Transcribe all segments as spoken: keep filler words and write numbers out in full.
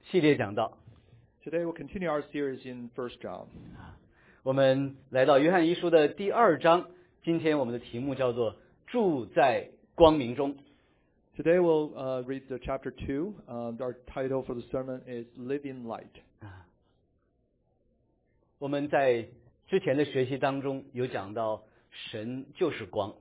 系列讲道。 Today we'll continue our series in First John. 我们来到约翰一书的第二章，今天我们的题目叫做住在光明中。 Today we'll uh, read the chapter two. Uh, our title for the sermon is Live in Light. 我们在之前的学习当中有讲到神就是光。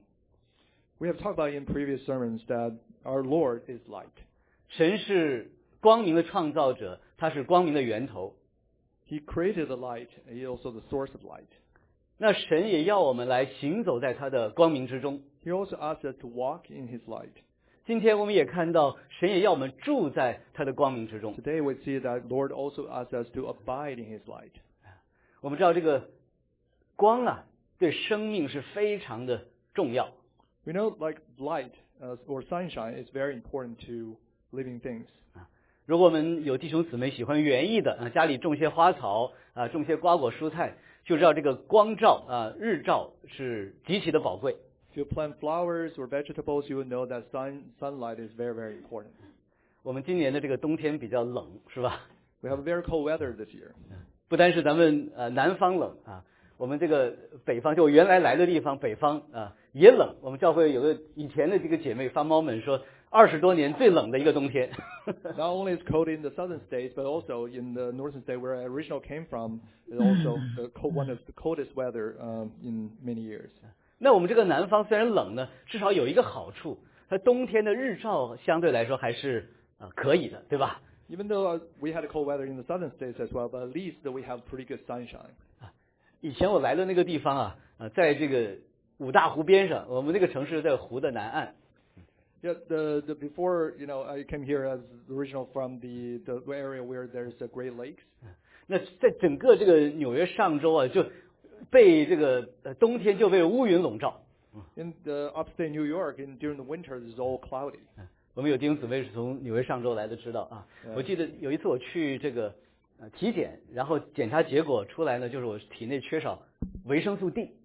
We have talked about in previous sermons that our Lord is light. 神是光明的创造者，他是光明的源头。 He created the light, and He is also the source of light. 那神也要我们来行走在他的光明之中。 He also asks us to walk in His light. 今天我们也看到神也要我们住在他的光明之中。 Today we see that Lord also asks us to abide in His light. 我们知道这个光啊，对生命是非常的重要。 We know like light uh, or sunshine is very important to living things. 如果我们有弟兄姊妹喜欢园艺的啊，家里种些花草啊，种些瓜果蔬菜，就知道这个光照啊，日照是极其的宝贵。 If you plant flowers or vegetables, you will know that sun sunlight is very very important. 我们今年的这个冬天比较冷，是吧？ We have very cold weather this year. 不单是咱们呃南方冷啊，我们这个北方就我原来来的地方北方啊也冷。我们教会有个以前的这个姐妹发猫们说，二十多年最冷的一个冬天。 Not only is cold in the southern states, but also in the northern state where I originally came from, is also the cold, one of the coldest weather um, in many years. 那我们这个南方虽然冷呢，至少有一个好处，它冬天的日照相对来说还是啊、呃、可以的，对吧？ Even though we had cold weather in the southern states as well, but at least we have pretty good sunshine. 以前我来的那个地方啊，呃，在这个五大湖边上，我们这个城市在湖的南岸。 Yeah, the, the before you know I came here as original from the the area where there's a Great Lakes. 那在整个这个纽约上州啊，就被这个呃冬天就被乌云笼罩。 In the upstate New York, in during the winter, it's all cloudy. 我们有弟兄姊妹是从纽约上州来的，知道啊。我记得有一次我去这个呃体检，然后检查结果出来呢，就是我体内缺少维生素 D。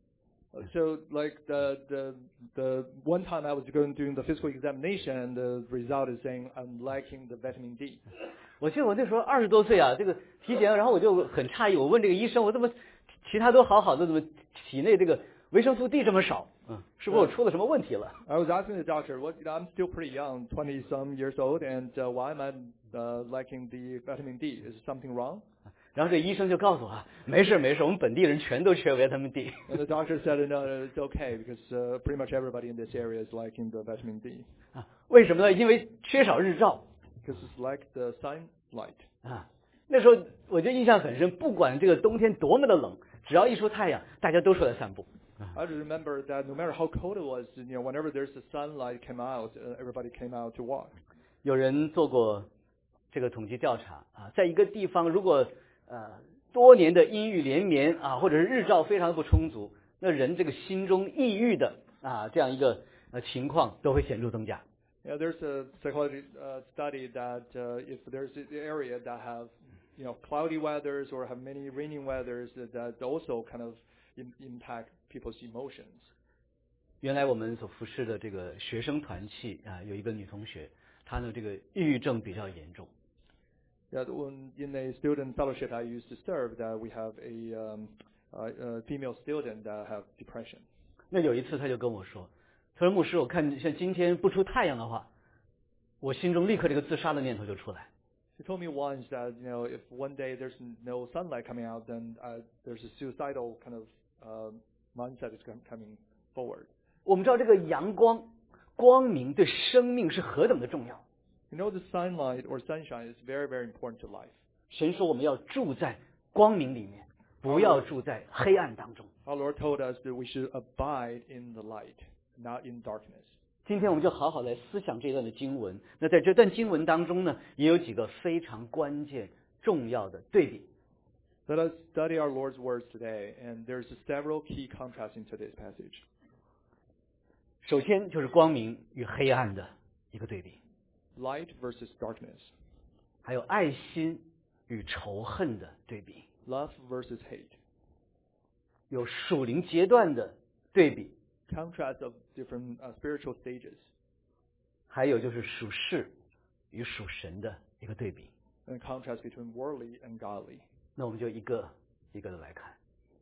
So like the the the one time I was going doing the physical examination, and the result is saying I'm lacking the vitamin D. 我记得我那时候二十多岁啊，这个体检，然后我就很诧异，我问这个医生，我怎么其他都好好的，怎么体内这个维生素 D 这么少？嗯，是不是我出了什么问题了？ I was asking the doctor, what I'm still pretty young, twenty some years old, and uh, why am I uh, lacking the vitamin D? Is something wrong? 然后这医生就告诉我啊，没事没事，我们本地人全都缺维他命 D。 And the doctor said, no, no, it's okay because uh, pretty much everybody in this area is lacking the vitamin D. 啊，为什么呢？因为缺少日照。 Because it's like the sunlight. 啊，那时候我就印象很深，不管这个冬天多么的冷，只要一出太阳，大家都出来散步。 I remember that no matter how cold it was, you know, whenever there's the sunlight came out, uh, everybody came out to walk. 有人做过这个统计调查啊，在一个地方如果呃多年的阴雨连绵啊，或者是日照非常不充足，那人这个心中抑郁的啊这样一个呃情况都会显著增加。 Yeah, there's a psychology uh, study that uh, if there's an area that have, you know, cloudy weathers or have many rainy weathers, that, that also kind of im- impact people's emotions. 原来我们所服侍的这个学生团契啊，有一个女同学，她呢这个抑郁症比较严重。 Yeah, when in a student fellowship I used to serve, that we have a, um, a, a female student that have depression. 那有一次她就跟我说，她说牧师，我看像今天不出太阳的话，我心中立刻这个自杀的念头就出来。 She told me once that, you know, if one day there's no sunlight coming out, then uh, there's a suicidal kind of uh, mindset is com- coming forward. 我们知道这个阳光光明对生命是何等的重要。 You know, the sunlight or sunshine is very, very important to life. 神说我们要住在光明里面，不要住在黑暗当中。 Our Lord told us that we should abide in the light, not in darkness. 今天我们就好好来思想这段的经文。那在这段经文当中呢，也有几个非常关键重要的对比。 Let us study our Lord's words today, and there's several key contrasts in today's passage. 首先就是光明与黑暗的一个对比， Light versus darkness. 还有爱心与仇恨的对比， Love versus hate. 有属灵阶段的对比， Contrast of different uh, spiritual stages. 还有就是属世与属神的一个对比。 and the contrast between worldly and godly. 那我们就一个一个的来看。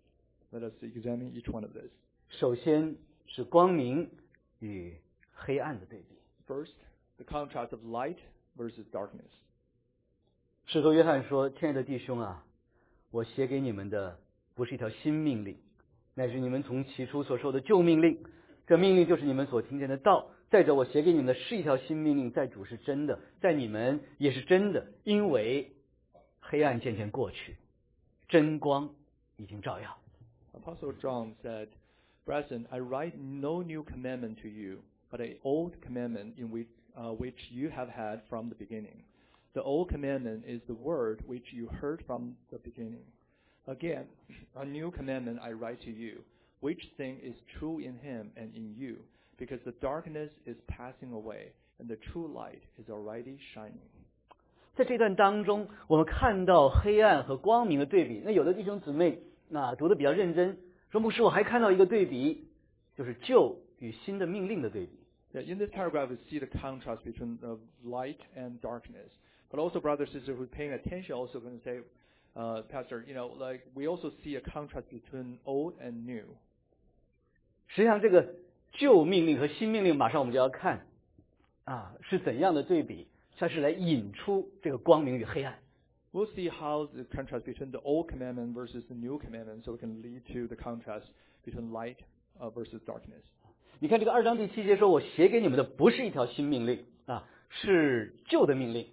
Let us examine each one of these. 首先是光明与黑暗的对比。 First, the contrast of light versus darkness. 使徒约翰说：“亲爱的弟兄啊，我写给你们的不是一条新命令，乃是你们从起初所受的旧命令。这命令就是你们所听见的道。再者，我写给你们的是一条新命令，在主是真的，在你们也是真的，因为黑暗渐渐过去，真光已经照耀。” Apostle John said, Brethren, I write no new commandment to you, but an old commandment in which, uh, which you have had from the beginning. The old commandment is the word which you heard from the beginning. Again, a new commandment I write to you, which thing is true in him and in you, because the darkness is passing away, and the true light is already shining. 在这段当中，我们看到黑暗和光明的对比。那有的弟兄姊妹那读得比较认真，说牧师，我还看到一个对比，就是旧与新的命令的对比。 Yeah, in this paragraph, we see the contrast between uh, light and darkness. But also, brothers and sisters who are paying attention also going to say, uh, Pastor, you know, like we also see a contrast between old and new. 实际上，这个旧命令和新命令，马上我们就要看啊是怎样的对比，它是来引出这个光明与黑暗。 We'll see how the contrast between the old commandment versus the new commandment, so we can lead to the contrast between light uh, versus darkness. 你看这个二章第七节说，我写给你们的不是一条新命令啊，是旧的命令。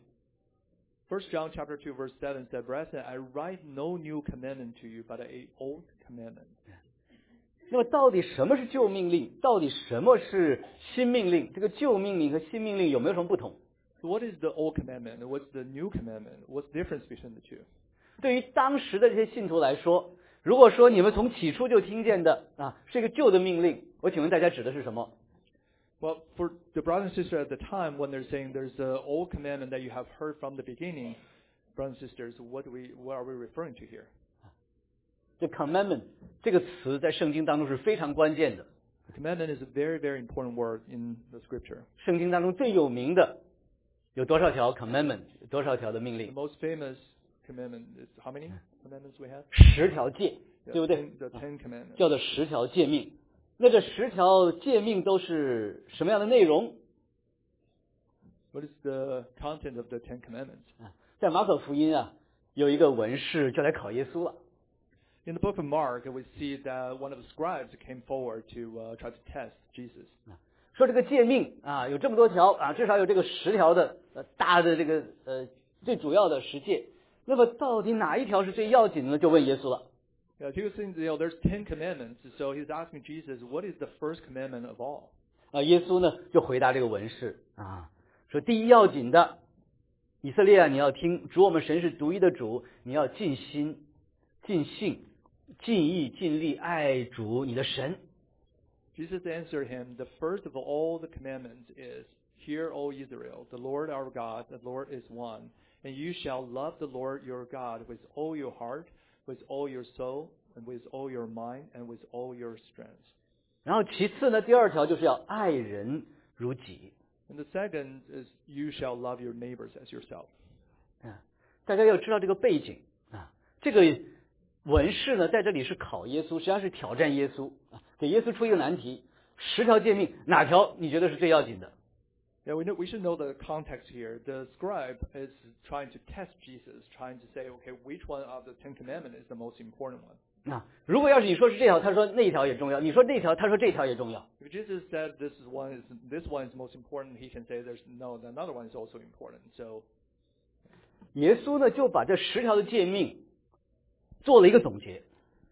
First John chapter two verse seven said, Brethren, I write no new commandment to you, but an old commandment. 那么到底什么是旧命令？到底什么是新命令？这个旧命令和新命令有没有什么不同？ So what is the old commandment and what's the new commandment? What's the difference between the two? 对于当时的这些信徒来说，如果说你们从起初就听见的啊是一个旧的命令，我请问大家指的是什么？ Well, for the brothers and sisters at the time, when they're saying there's an old commandment that you have heard from the beginning, brothers and sisters, what do we, what are we referring to here? 这 commandment 这个词在圣经当中是非常关键的。 Commandment is a very, very important word in the scripture. 圣经当中最有名的有多少条 commandment？ 有多少条的命 The 令？ most famous commandment is how many commandments we have? 十条诫， Yeah, 对不对？ ten- The Ten Commandments. 叫做十条诫命。那这十条诫命都是什么样的内容？ What is the content of the Ten Commandments? 啊，在马可福音啊，有一个文士就来考耶稣了。 In the book of Mark, we see that one of the scribes came forward to uh, try to test Jesus. 说这个诫命啊，有这么多条啊，至少有这个十条的呃大的这个呃最主要的十诫。那么到底哪一条是最要紧的呢？就问耶稣了。 Yeah, he was saying, you know, there's ten commandments, so he's asking Jesus, what is the first commandment of all? 啊，耶稣呢就回答这个文士啊，说第一要紧的，以色列啊，你要听主我们神是独一的主，你要尽心、尽性、尽意、尽力爱主你的神。 Jesus answered him, the first of all the commandments is, Hear, O Israel, the Lord our God, the Lord is one, and you shall love the Lord your God with all your heart, with all your soul, and with all your mind, and with all your strength. 然后其次呢，第二条就是要爱人如己。 And the second is, You shall love your neighbors as yourself. 啊，大家要知道这个背景啊，这个文士呢在这里是考耶稣，实际上是挑战耶稣啊，给耶稣出一个难题：十条诫命哪条你觉得是最要紧的？ Yeah, we know, we should know the context here. The scribe is trying to test Jesus, trying to say, okay, which one of the Ten Commandments is the most important one? 啊，如果要是你说是这条，他说那一条也重要；你说那条，他说这条也重要。 If Jesus said this is one is this one is most important, he can say there's no another one is also important. So 耶稣呢就把这十条的诫命做了一个总结。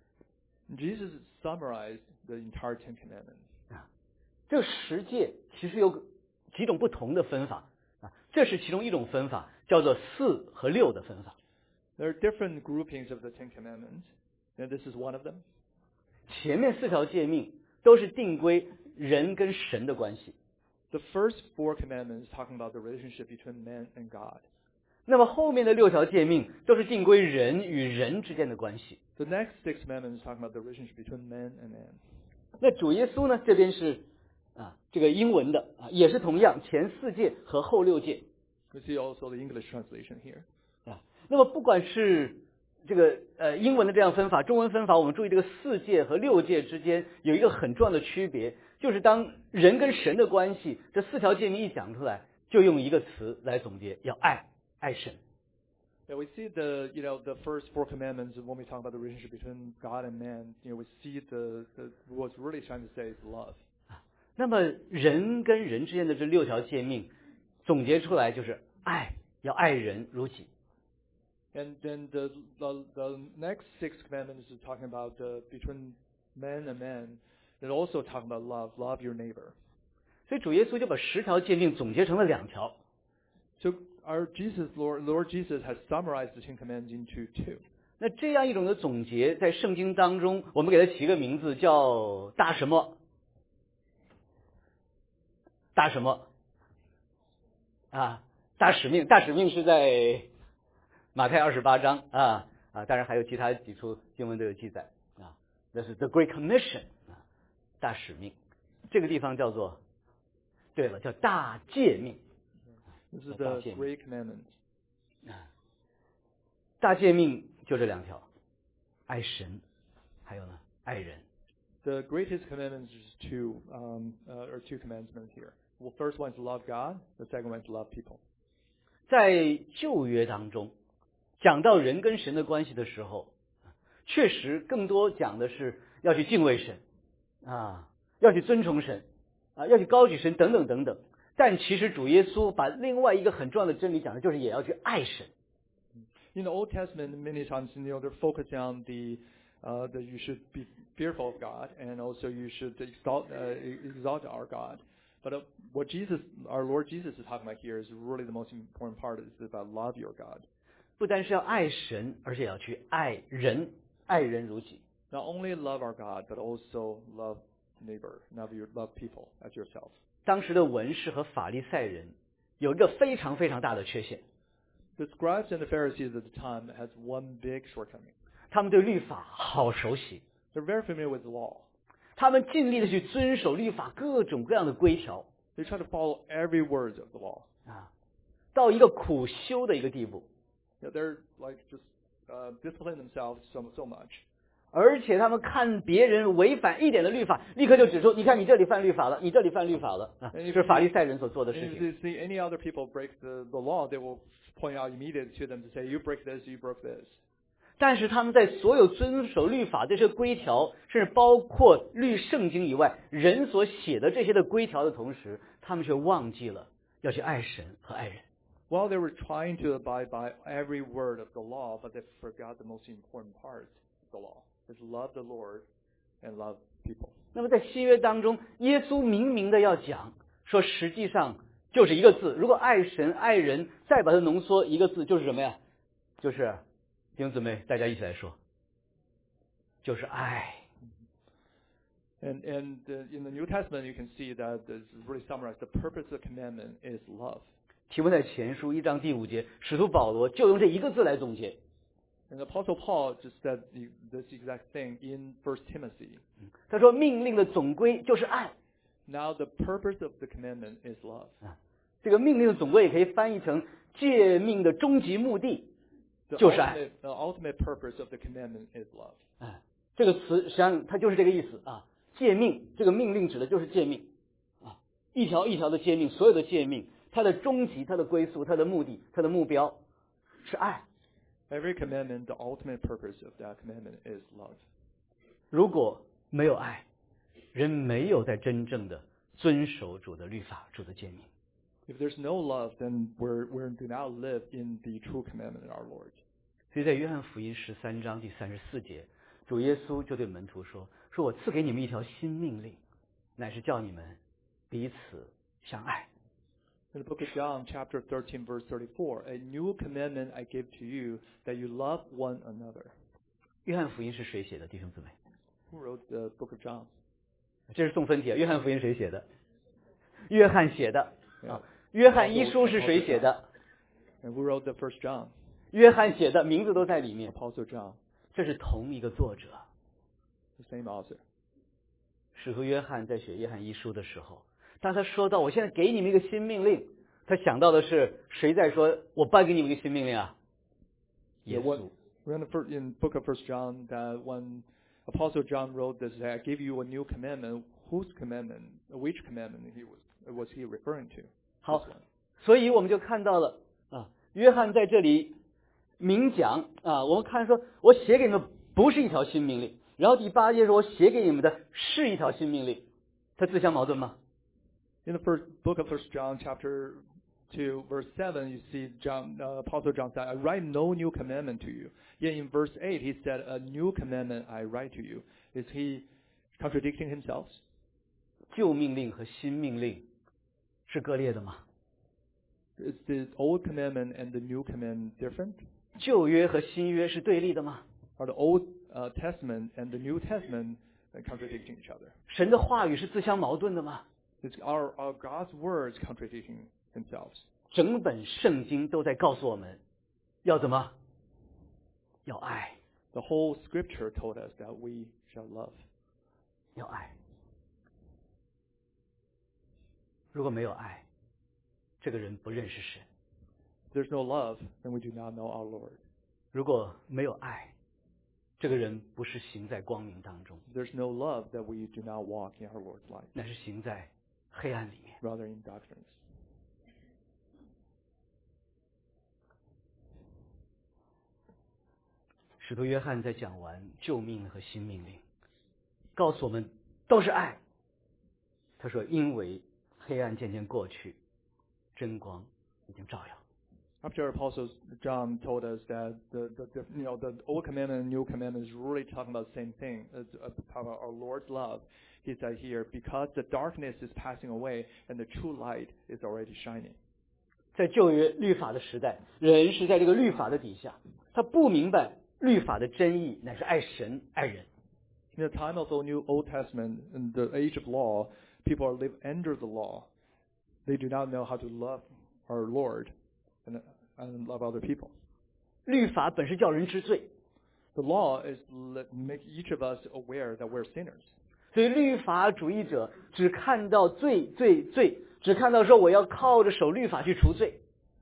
Jesus summarized the entire Ten Commandments. 啊，这十诫其实有几种不同的分法啊，这是其中一种分法，叫做四和六的分法。 There are different groupings of the Ten Commandments, and this is one of them. 前面四条诫命都是定规人跟神的关系， The first four commandments talking about the relationship between man and God. 那么后面的六条诫命都是定规人与人之间的关系。 The next six commandments talking about the relationship between man and man. 那主耶稣呢，这边是啊这个英文的啊，也是同样前四诫和后六诫。 We see also the English translation here. 啊。那么不管是这个呃英文的这样分法，中文分法，我们注意这个四诫和六诫之间有一个很重要的区别，就是当人跟神的关系，这四条诫命一讲出来，就用一个词来总结，要爱，爱神。 Yeah, we see the you know the first four commandments when we talk about the relationship between God and man. You know, we see the, the what's really trying to say is love. 那么人跟人之间的这六条诫命，总结出来就是爱，要爱人如己。 And then the the, the next six commandments is talking about the between man and man. And also talking about love, love your neighbor. 所以主耶稣就把十条诫命总结成了两条。 So our Jesus, Lord, Lord Jesus has summarized the Ten Commandments into two. 那这样一种的总结，在圣经当中，我们给它起一个名字，叫大什么？大什么？啊，大使命。大使命是在马太二十八章啊啊，当然还有其他几处经文都有记载啊。那是 The Great Commission 啊，大使命。这个地方叫做，对了，叫大诫命。 This is the Great Commandment. 啊，大诫命就这两条，爱神，还有呢，爱人。 The greatest commandments is two, um, uh, or two commandments here. Well, first one is love God. The second one is love people. 在旧约当中，讲到人跟神的关系的时候，确实更多讲的是要去敬畏神啊，要去尊崇神啊，要去高举神等等等等。但其实主耶稣把另外一个很重要的真理讲的就是也要去爱神。 In the Old Testament, many times, you know, they're focusing on the uh, that you should be fearful of God, and also you should exalt uh, exalt our God. But uh, what Jesus, our Lord Jesus, is talking about here is really the most important part. Is about love your God. 不单是要爱神，而且要去爱人，爱人如己。 Not only love our God, but also love neighbor, love your love people as yourself. 当时的文士和法利赛人有一个非常非常大的缺陷。 The scribes and the Pharisees at the time has one big shortcoming. 他们对律法好熟悉， They're very familiar with the law. 他们尽力的去遵守律法各种各样的规条。 They try to follow every word of the law. 啊，到一个苦修的一个地步。 You know, they're like just uh, discipline themselves so so much. 而且他们看别人违反一点的律法，立刻就指出：你看你这里犯律法了，你这里犯律法了啊！这是法利赛人所做的事 And if 情。 they see any other people break the, the law, they will point out immediately to them to say, you break this, you broke this. 但是他们在所有遵守律法这些规条，甚至包括律圣经以外人所写的这些的规条的同时，他们却忘记了要去爱神和爱人。 While they were trying to abide by every word of the law, but they forgot the most important part of the law, is love the Lord and love people. 那么在新约当中，耶稣明明的要讲说，实际上就是一个字，如果爱神爱人，再把它浓缩一个字，就是什么呀？就是弟兄姊妹，大家一起来说，就是爱。 And and uh, in the New Testament, you can see that this is really summarized. The purpose of the commandment is love. 提摩太前书一章第五节，使徒保罗就用这一个字来总结。 And Apostle Paul just said this exact thing in First Timothy. 他说，命令的总归就是爱。 Now the purpose of the commandment is love. 这个命令的总归也可以翻译成诫命的终极目的 The 就是爱。 ultimate, the ultimate purpose of the commandment is love. 哎，这个词实际上它就是这个意思啊。诫命这个命令指的就是诫命啊，一条一条的诫命，所有的诫命，它的终极、它的归宿、它的目的、它的目标是爱。 Every commandment, the ultimate purpose of that commandment is love. 如果没有爱，人没有在真正的遵守主的律法、主的诫命。 If there's no love, then we're we do not live in the true commandment of our Lord. 所以在约翰福音十三章第三十四节，主耶稣就对门徒说：“说我赐给你们一条新命令，乃是叫你们彼此相爱。” In the book of John, chapter thirteen, verse thirty-four, a new commandment I give to you, that you love one another. 约翰福音是谁写的，弟兄姊妹？ Who wrote the book of John? 这是送分题啊！约翰福音谁写的？约翰写的。 Yeah. 啊，约翰一书是谁写的？ And who wrote the first John? 约翰写的，名字都在里面。 Apostle John, 这是同一个作者。 the same author. 使徒约翰在写约翰一书的时候，当他说到我现在给你们一个新命令，他想到的是谁在说我颁给你们一个新命令啊？ 耶 Yeah, what, 稣。 we're in the first, in book of First John that when Apostle John wrote this, I give you a new commandment. Whose commandment? Which commandment he was was he referring to? 好 This one. 所以我们就看到了啊，约翰在这里明讲啊，我们看说，我写给你们不是一条新命令，然后第八节说，我写给你们的是一条新命令，它自相矛盾吗？ In the first book of First John, chapter two, verse seven, you see John, uh, Apostle John said, "I write no new commandment to you." Yet in verse eight, he said, "A new commandment I write to you." Is he contradicting himself? 旧命令和新命令是割裂的吗？ Is the old commandment and the new commandment different? 旧约和新约是对立的吗？ Are the Old uh, Testament and the New Testament uh, contradicting each other? 神的话语是自相矛盾的吗？ Is our, our God's words contradicting themselves? 整本圣经都在告诉我们，要怎么？要爱， The whole Scripture told us that we shall love. 要爱。如果没有爱，这个人不认识神； If there's no love, then we do not know our Lord. 如果没有爱，这个人不是行在光明当中， If there's no love, that we do not walk in our Lord's light, 那是行在黑暗里面。 rather in darkness. 使徒约翰在讲完旧命令和新命令，告诉我们都是爱。他说：“因为黑暗渐渐过去，真光已经照耀。” After Apostle John told us that the, the, the you know the old commandment and new commandment is really talking about the same thing, it's about our Lord's love. He said here, because the darkness is passing away and the true light is already shining. 在旧约律法的时代，人是在这个律法的底下，他不明白律法的真意乃是爱神爱人。 In the time of the New Old Testament, in the age of law, people are live under the law. They do not know how to love our Lord and, and love other people. 律法本是叫人知罪， The law is let make each of us aware that we're sinners. 所以律法主义者只看到罪罪罪，只看到说我要靠着守律法去除罪。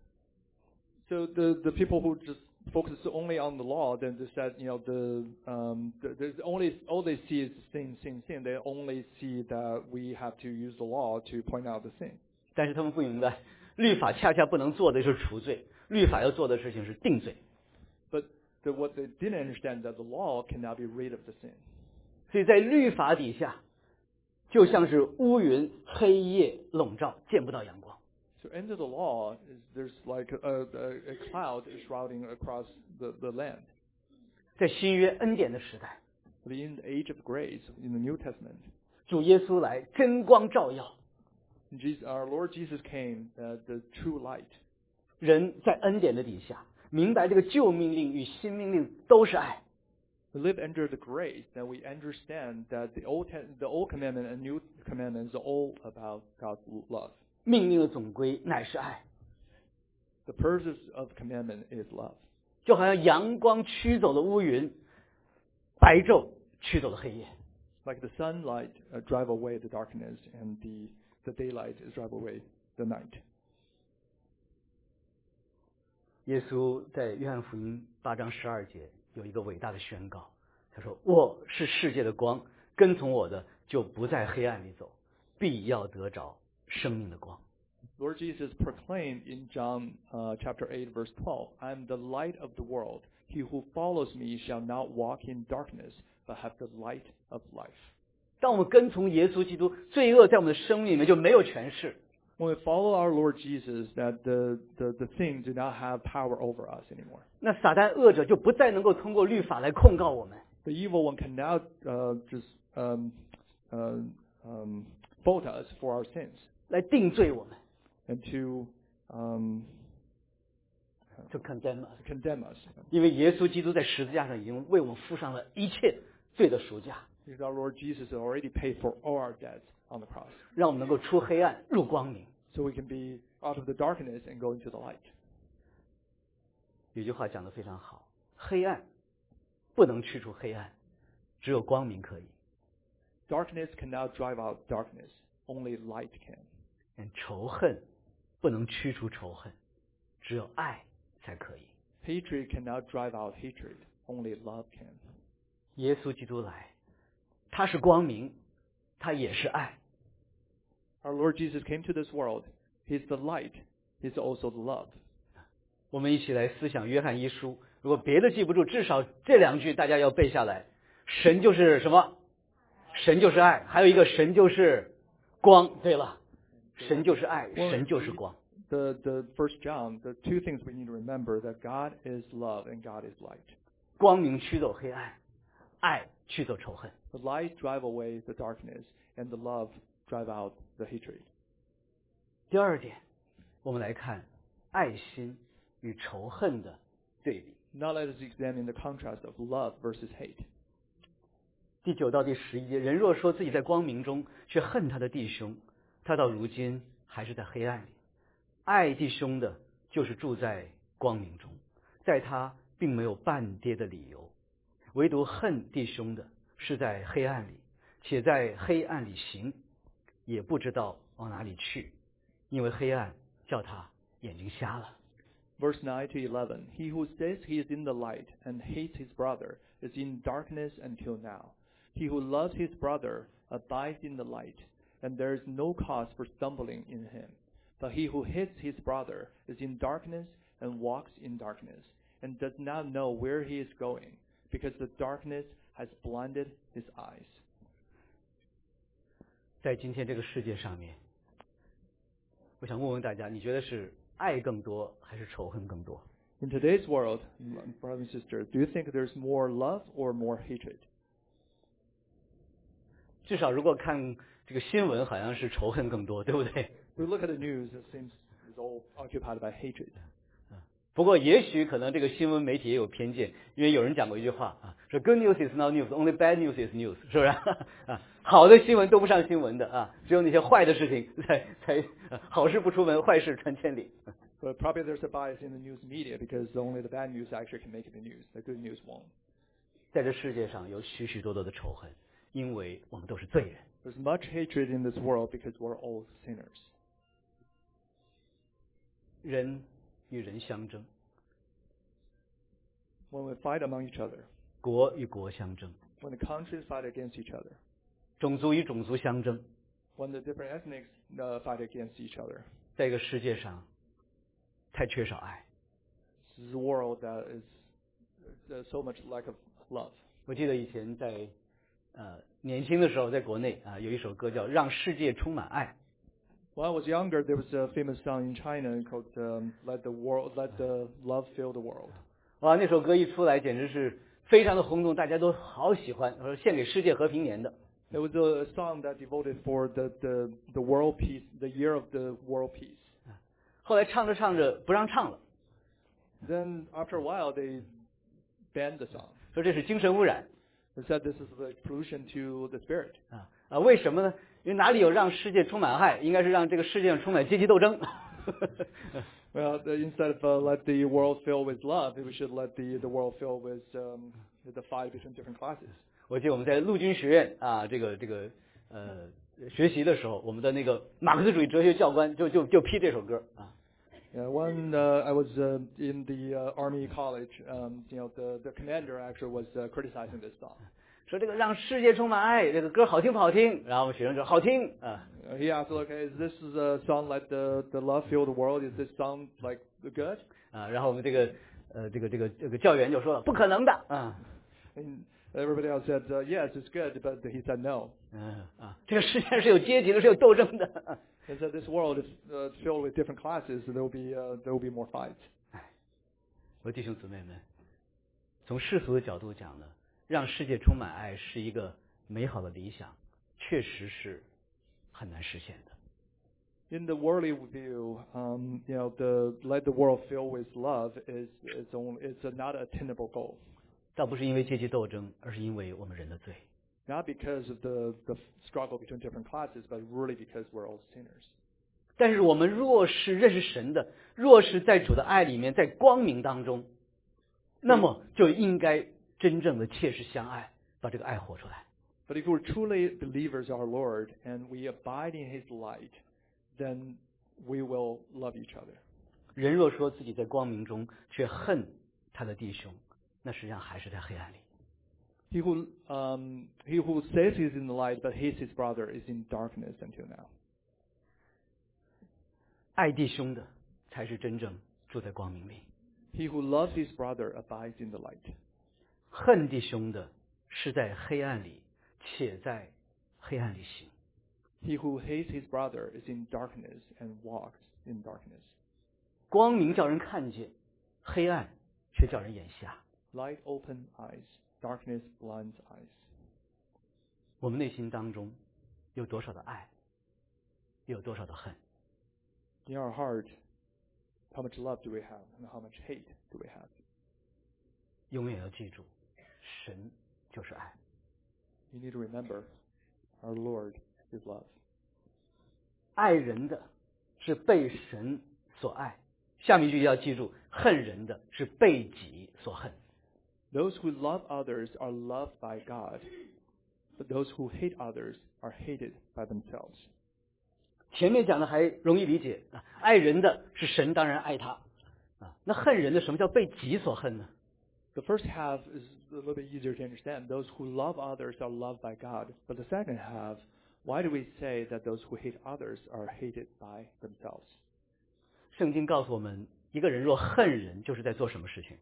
So the the people who just focus only on the law, then they said, you know, the um, the, there's only all they see is sin, sin, sin. They only see that we have to use the law to point out the sin. 但是他们不明白，律法恰恰不能做的是除罪，律法要做的事情是定罪。 But the, what they didn't understand that the law cannot be rid of the sin. 所以在律法底下，就像是乌云黑夜笼罩，见不到阳光。 So under the law, is there's like a, a, a cloud shrouding across the, the land. 在新约恩典的时代， But in the age of grace, in the New Testament, 主耶稣来，真光照耀， Jesus, our Lord Jesus came, uh, the true light. 人在恩典的底下，明白这个旧命令与新命令都是爱。 We live under the grace, then we understand that the old the old commandment and new commandments are all about God's love. 命令的总归乃是爱， The purpose of commandment is love. 就好像阳光驱走了乌云，白昼驱走了黑夜。 Like the sunlight uh, drive away the darkness, and the the daylight drive away the night. 耶稣在约翰福音八章十二节有一个伟大的宣告，他说：“我是世界的光，跟从我的就不在黑暗里走，必要得着生命的光。” Lord Jesus proclaimed in John uh, chapter eight, verse twelve, "I am the light of the world. He who follows me shall not walk in darkness, but have the light of life." 当我们跟从耶稣基督，罪恶在我们的生命里面就没有权势。 When we follow our Lord Jesus, that the, the, the thing do not have power over us anymore. 那撒旦恶者就不再能够通过律法来控告我们。 The evil one can now uh, just um, uh, um, fault us for our sins 来定罪我们 and to um, ，to condemn us， condemn us. 因为耶稣基督在十字架上已经为我们付上了一切罪的赎价， Because our Lord Jesus already paid for all our debts on the cross. 让我们能够出黑暗入光明。 So we can be out of the darkness and go into the light. 有句话讲得非常好，黑暗不能驱除黑暗，只有光明可以。 Darkness cannot drive out darkness. Only light can. 仇恨不能驱除仇恨，只有爱才可以。 Hatred cannot drive out hatred. Only love can. 耶稣基督来，他是光明，他也是爱。 Our Lord Jesus came to this world. He's the light. He's also the love. 我们一起来思想约翰一书，如果别的记不住，至少这两句大家要背下来。神就是什么？神就是爱。还有一个神就是光。对了，神就是爱，神就是光。 The the First John, the two things we need to remember that God is love and God is light. 光明驱走黑暗，爱驱走仇恨。 The light drive away the darkness, and the love drive out the hatred. 第二点，我们来看爱心与仇恨的对比。 Now let us examine the contrast of love versus hate. 第九到第十一节，人若说自己在光明中，却恨他的弟兄，他到如今还是在黑暗里。爱弟兄的，就是住在光明中，在他并没有半跌的理由；唯独恨弟兄的，是在黑暗里，且在黑暗里行，也不知道往哪里去，因为黑暗叫他眼睛瞎了。 Verse nine to eleven. He who says he is in the light and hates his brother is in darkness until now. He who loves his brother abides in the light, and there is no cause for stumbling in him. But he who hates his brother is in darkness and walks in darkness, and does not know where he is going, because the darkness has blinded his eyes. 在今天这个世界上面，我想问问大家，你觉得是爱更多还是仇恨更多？ In today's world, brothers and sisters, do you think there's more love or more hatred? 至少如果看这个新闻，好像是仇恨更多，对不对？ We look at the news, it seems it's all occupied by hatred. 不过也许可能这个新闻媒体也有偏见，因为有人讲过一句话啊，说 Good news is not news, only bad news is news， 是不是？啊，好的新闻都不上新闻的啊，只有那些坏的事情才才、啊、好事不出门，坏事传千里。 But probably there's a bias in the news media because only the bad news actually can make it the news. The good news won't. 在这世界上有许许多多的仇恨，因为我们都是罪人。 There's much hatred in this world because we're all sinners. 人与人相争， When we fight among each other, 国与国相争， when the countries fight against each other, 种族与种族相争， when the different ethnics uh, fight against each other. 在一个世界上太缺少爱。 This is a world that is uh, so much lack of love. 我记得以前在呃年轻的时候，在国内啊有一首歌叫《让世界充满爱》。 When I was younger, there was a famous song in China called um, "Let the World, Let the Love Fill the World." 哇，那首歌一出来，简直是非常的轰动，大家都好喜欢。我说献给世界和平年的。 It was a song that devoted for the, the, the world peace, the year of the world peace. 后来唱着唱着不让唱了， Then after a while, they banned the song. 说这是精神污染 They said this is like pollution to the spirit. 啊啊！为什么呢？因为哪里有让世界充满爱，应该是让这个世界上充满阶级斗争。 Well, the, instead of uh, let the world fill with love, we should let the, the world fill with um, the fight between different classes. 我记得我们在陆军学院啊，这个这个呃学习的时候，我们的那个马克思主义哲学教官就就就批这首歌啊。 Yeah, when uh, I was uh, in the uh, Army College, um, you know, the, the commander actually was uh, criticizing this song. 说这个让世界充满爱，这个歌好听不好听？然后我们学生说好听啊。 Uh, he asked, okay, is this a song like the, the love fill the world? Is this song like good? 啊，然后我们这个呃这个这个这个教员就说了，不可能的啊。 And everybody else said, uh, yes, it's good, but he said no. 嗯啊，这个世界上是有阶级的，是有斗争的。 He said this world is uh, filled with different classes, so there will be uh, there will be more fights. 我弟兄姊妹们，从世俗的角度讲呢，让世界充满爱是一个美好的理想，确实是很难实现的。 In the worldly view, um, you know, the let the world fill with love is is only it's a, not an attainable goal. 倒不是因为阶级斗争，而是因为我们人的罪。 Not because of the the struggle between different classes, but really because we're all sinners. 但是我们若是认识神的，若是在主的爱里面，在光明当中，那么就应该真正的切实相爱，把这个爱活出来。 But if we're truly believers of our Lord and we abide in His light, then we will love each other. 人若说自己在光明中，却恨他的弟兄，那实际上还是在黑暗里。 He who um, he who says he's in the light but hates his brother is in darkness until now. 爱弟兄的才是真正住在光明里， He who loves his brother abides in the light. 恨弟兄的是在黑暗里，且在黑暗里行。 He who hates his brother is in darkness and walks in darkness. 光明叫人看见，黑暗却叫人眼瞎。 Light opens eyes, darkness blinds eyes. 我们内心当中有多少的爱，又有多少的恨？ In our heart, how much love do we have and how much hate do we have? 永远要记住，神就是爱。 You need to remember, our Lord is love. 爱人的是被神所爱，下面一句要记住，恨人的是被己所恨。 Those who love others are loved by God, but those who hate others are hated by themselves. 前面讲的还容易理解啊，爱人的是神当然爱他啊，那恨人的什么叫被己所恨呢？ The first half is a little bit easier to understand. Those who love others are loved by God. But the second half, why do we say that those who hate others are hated by themselves? 圣经告诉我们，一个人若恨人，就是在做什么事情？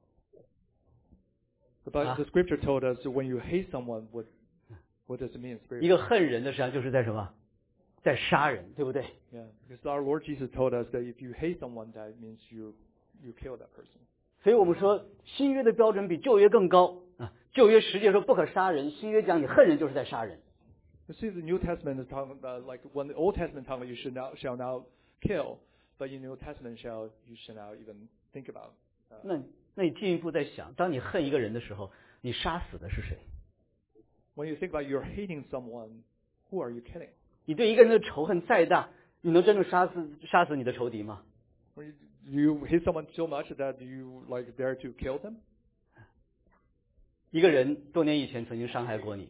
The, Bi- the scripture told us that when you hate someone, what, what does it mean 一 spiritually? 个恨人的实际上就是在什么？在杀人，对不对？ Yeah, because our Lord Jesus told us that if you hate someone, that means you, you kill that person. 所以我们说新约的标准比旧约更高啊。旧约实际说不可杀人，新约讲你恨人就是在杀人。 You see, the New Testament is talking about, like, when the Old Testament talking about you should not, shall not kill, but in the New Testament shall, you shall not even think about. Uh, 那那你进一步在想，当你恨一个人的时候，你杀死的是谁？ when you think about you're hating someone, who are you killing? 你对一个人的仇恨再大，你能真正杀死杀死你的仇敌吗？ When you, you hate someone so much that you, like, dare to kill them? 一个人多年以前曾经伤害过你，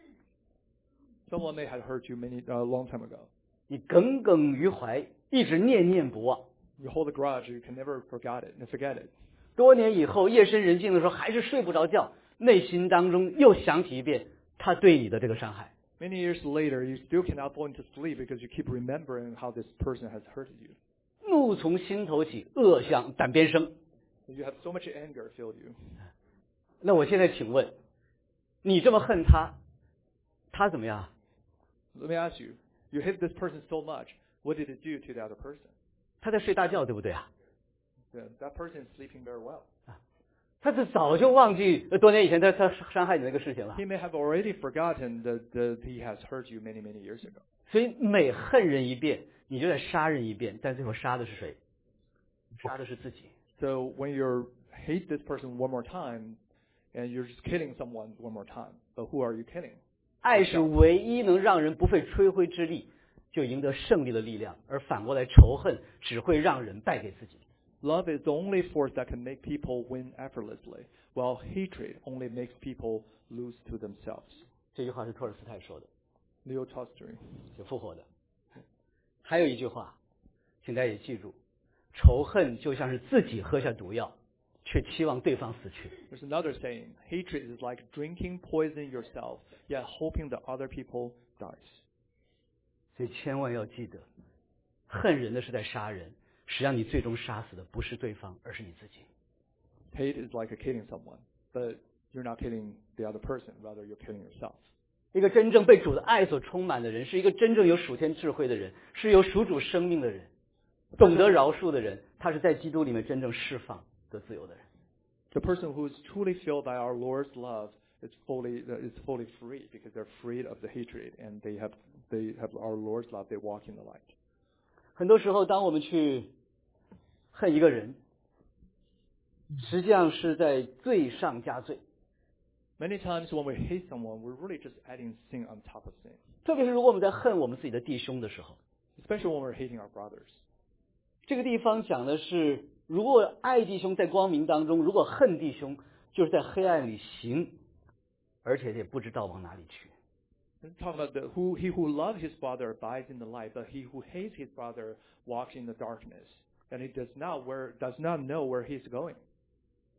Someone may have hurt you many a uh, long time ago. 你耿耿于怀，一直念念不忘。 You hold a grudge, you can never forget it, forget it. 多年以后，夜深人静的时候，还是睡不着觉，内心当中又想起一遍他对你的这个伤害。 Many years later, you still cannot fall into sleep because you keep remembering how this person has hurted you. 怒从心头起，恶向胆边生。 You have so much anger filled you. 那我现在请问，你这么恨他，他怎么样？ Let me ask you, you hate this person so much, what did it do to the other person? 他在睡大觉，对不对啊？ Yeah, that person is sleeping very well. 他是早就忘记呃多年以前他他伤害你那个事情了。 He may have already forgotten that, that he has hurt you many, many years ago. 所以每恨人一遍，你就在杀人一遍，但最后杀的是谁？杀的是自己。 So when you hate this person one more time, and you're just killing someone one more time, but who are you killing? 爱是唯一能让人不费吹灰之力就赢得胜利的力量，而反过来仇恨只会让人败给自己。 Love is the only force that can make people win effortlessly, while hatred only makes people lose to themselves. 这句话是托尔斯泰说的， Leo Tolstoy. 就复活的。还有一句话，请大家也记住，仇恨就像是自己喝下毒药，却期望对方死去。 There's another saying, hatred is like drinking poison yourself, yet hoping that other people dies. 所以千万要记得，恨人的是在杀人，实际上你最终杀死的不是对方，而是你自己。 Hate is like killing someone, but you're not killing the other person, rather you're killing yourself. 一个真正被主的爱所充满的人，是一个真正有属天智慧的人，是有属主生命的人，懂得饶恕的人，他是在基督里面真正释放得自由的人。 The person who is truly filled by our Lord's love is fully is fully free because they're freed of the hatred and they have they have our Lord's love. They walk in the light. 很多时候，当我们去恨一个人，实际上是在罪上加罪。 Many times when we hate someone, we're really just adding sin on top of sin. 特别是如果我们在恨我们自己的弟兄的时候， Especially when we're hating our brothers. 这个地方讲的是，如果爱弟兄在光明当中，如果恨弟兄，就是在黑暗里行，而且也不知道往哪里去。 It's talking about the, who he who loves his brother abides in the light, but he who hates his brother walks in the darkness, and he does not where does not know where he's going.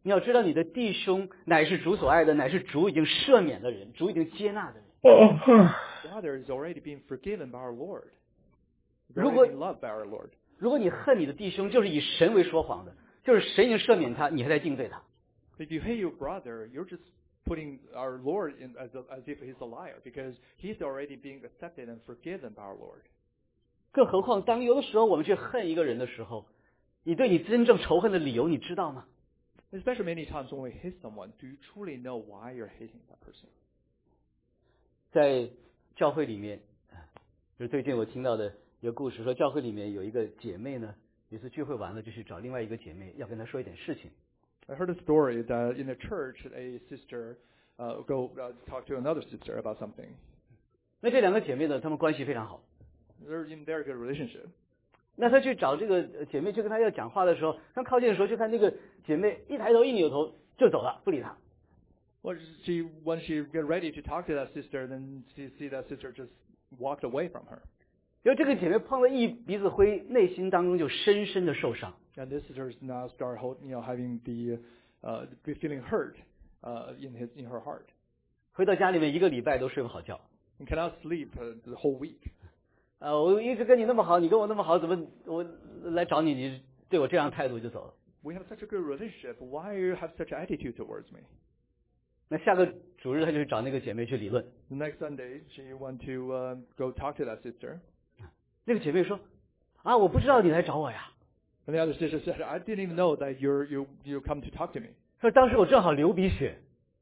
你要知道，你的弟兄乃是主所爱的，乃是主已经赦免的人，主已经接纳的人。 Brother is already being forgiven by our Lord. 如果 Already being loved by our Lord. 如果你恨你的弟兄，就是以神为说谎的，就是神已经赦免他，你还在定罪他。 If you hate your brother, you're just putting our Lord in as, a, as if he's a liar, because he's already being accepted and forgiven by our Lord. 更何况，当有的时候我们去恨一个人的时候，你对你真正仇恨的理由，你知道吗？ Especially many times when we hate someone, do you truly know why you're hating that person? 在教会里面，就是最近我听到的一个故事，说教会里面有一个姐妹呢，有一次聚会完了就去找另外一个姐妹，要跟她说一点事情。 I heard a story that in a church, a sister uh, go uh, talk to another sister about something. 那这两个姐妹呢，她们关系非常好。 They're in very good relationship. 那她去找这个姐妹，就跟她要讲话的时候，刚靠近的时候，就看那个姐妹一抬头一扭头就走了，不理她。 Well, she when she get ready to talk to that sister, then she see that sister just walked away from her. 因为这个姐妹碰了一鼻子灰，内心当中就深深的受伤。 And this sister now start hold, you know having the uh, be feeling hurt uh, in his in her heart. 回到家里面一个礼拜都睡不好觉。 And cannot sleep uh, the whole week. 啊，我一直跟你那么好，你跟我那么好，怎么我来找你，你对我这样态度就走了？ We have such a good relationship. Why you have such attitude towards me? 那下个主日他就去找那个姐妹去理论。 The next Sunday, she went to uh, go talk to that sister. 那个姐妹说：“啊，我不知道你来找我呀。 And the other sister said, "I didn't even know that you're you you come to talk to me." 说当时我正好流鼻血，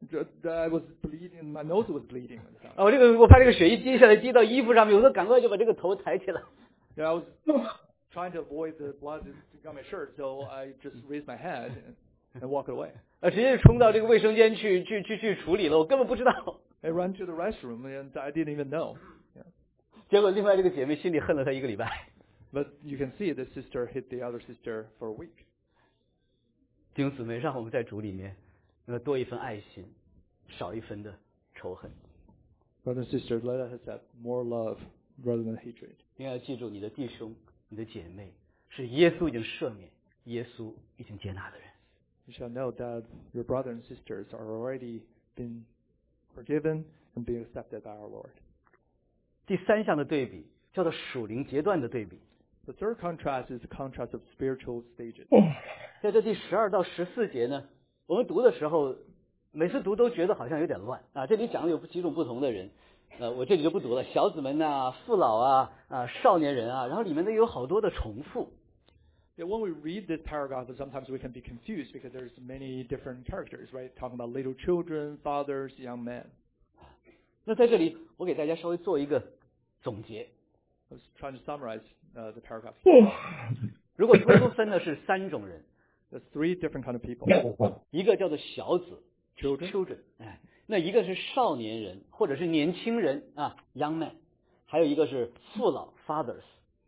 I was bleeding. My nose was bleeding. 啊，我这个我怕这个血一滴下来滴到衣服上面，我说赶快就把这个头抬起来。 Yeah, I was trying to avoid the blood on my shirt, so I just raised my head and, and walked away. 啊，直接就冲到这个卫生间去去去去处理了，我根本不知道。 I ran to the restroom and I didn't even know. Yeah. 结果另外这个姐妹心里恨了他一个礼拜。 But you can see the sister hit the other sister for a week. 弟兄姊妹，让我们在主里面，那么多一份爱心，少一分的仇恨。 Brothers and sisters, let us have more love rather than hatred. 你要记住，你的弟兄、你的姐妹是耶稣已经赦免、耶稣已经接纳的人。 You shall know that your brothers and sisters are already been forgiven and being accepted by our Lord. 第三项的对比叫做属灵阶段的对比。 The third contrast is the contrast of spiritual stages. 在这第十二到十四节呢，我们读的时候，每次读都觉得好像有点乱啊。这里讲的有几种不同的人，呃，我这里就不读了，小子们呐、父老啊、啊少年人啊，然后里面呢有好多的重复。 Yeah, when we read this paragraph, sometimes we can be confused because there's many different characters, right? Talking about little children, fathers, young men. 那在这里，我给大家稍微做一个总结。 I was trying to summarize uh, the paragraph. 如果通俗分呢是三种人， There's three different kind of people. 一个叫做小子 Children. children， 哎，那一个是少年人或者是年轻人啊 young men， 还有一个是父老 fathers。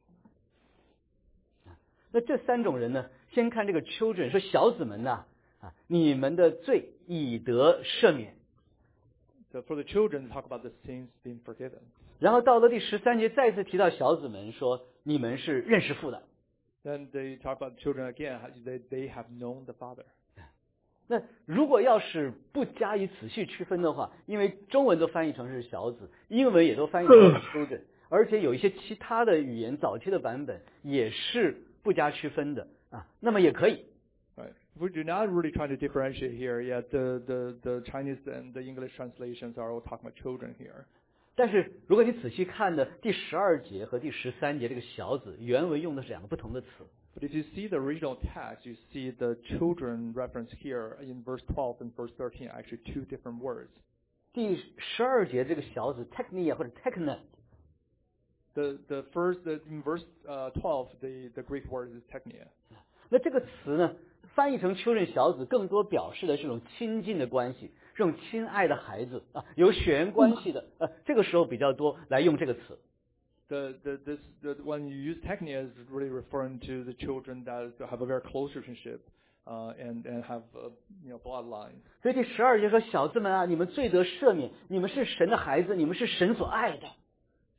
那这三种人呢，先看这个 children， 说小子们呐啊，你们的罪已得赦免。 So for the children, talk about the sins being forgiven. 然后到了第十三节，再次提到小子们，说你们是认识父的。 Then they talk about children again. They they have known the Father. 那如果要是不加以仔细区分的话，因为中文都翻译成是小子，英文也都翻译成是 children， 而且有一些其他的语言早期的版本也是不加区分的啊，那么也可以。 Right. We do not really try to differentiate here. Yet the the the Chinese and the English translations are all talking about children here. 但是如果你仔细看的第十二节和第十三节，这个小子原文用的是两个不同的词。 But if you see the original text, you see the children reference here in verse twelve and verse thirteen are actually two different words. 第十二节这个小子 technia 或者 techna， The the first the, in verse uh, twelve, the the Greek word is technia. 那这个词呢，翻译成 children 小子，更多表示的是这种亲近的关系，这种亲爱的孩子啊，有血缘关系的，呃，这个时候比较多来用这个词。 The, the, this, the, when you use technia, is really referring to the children that have a very close relationship uh, and, and have a, you know, bloodline. 所以第十二节说：“小子们啊，你们罪得赦免，你们是神的孩子，你们是神所爱的。”